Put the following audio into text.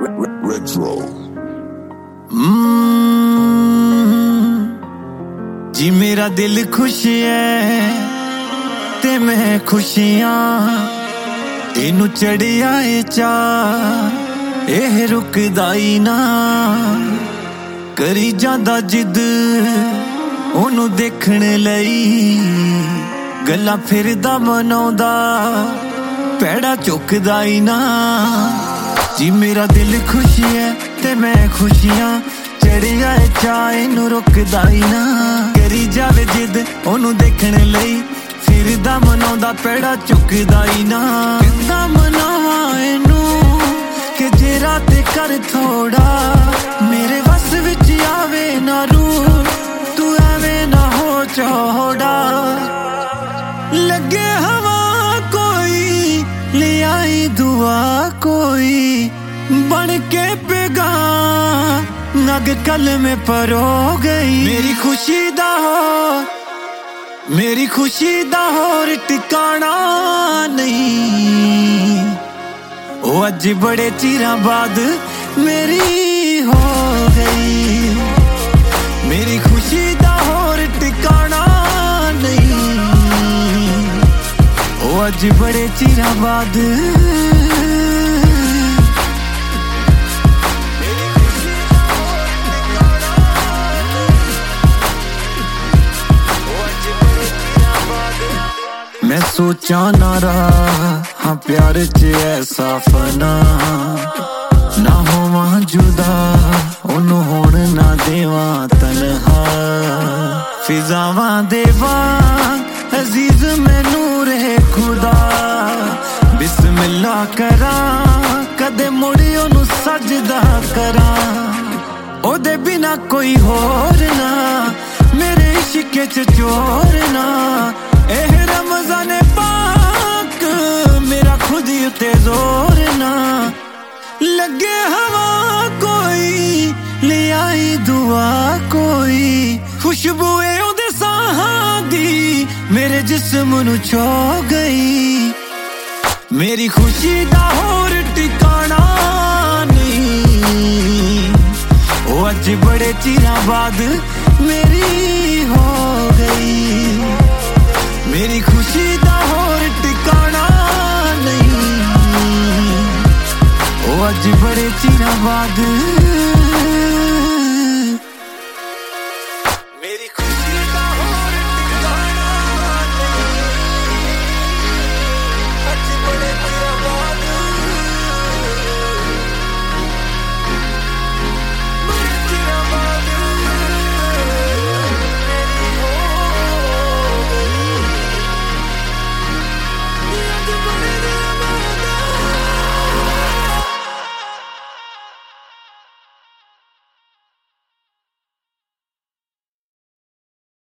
Retro। जी मेरा दिल खुश है ते मैं खुशियां इनू चढ़िया ए चा एह रुकदा ही ना करी जांदा जिद ओनू देखण लई गल्लां फिरदा मनाउंदा पैड़ा चुकदा ही ना जी मेरा दिल खुश है ते मैं खुशियां चढ़िया ए चा इनू रुकदा ही ना करी जावे जिद ओनू देखण लई फिरदा मनाउंदा पैड़ा चुकदा ही ना किंदा मनावा इनू कि जे रात कर थोड़ा मेरे वस विच आवे ना रू तू एवें ना हो चौड़ा लगे हवा कोई ले आई दुआ कोई बन के पैगाम नग कल में परो गई मेरी खुशी दा होर टिकाना नहीं ओ अज बड़े चिरां बाद मेरी हो गई मेरी खुशी दा होर टिकाना नहीं ओ अज बड़े चिरां बाद मैं सोचा ना रहा हाँ प्यार च ऐसा फना ना होवा जुदा ओनू होण ना देवा तन्हा फिजावां देवा अजीज मैनू रहे खुदा बिस्मिल्लाह करा कदे मुड़ी ओनू सजदा करा ओदे बिना कोई होर ना मेरे इश्क च चोर ना एह रमज़ान पाक मेरा खुद उते जोर ना लगे हवा कोई ले आई दुआ कोई खुशबुए ओदे साहां दी मेरे जिस्म नू छो गई मेरी खुशी दा होर टिकाना नहीं ओ अज बड़े चिरां बाद मेरी हो गई मेरी खुशी दा होर टिकाना नहीं ओ अज बड़े चिरां बाद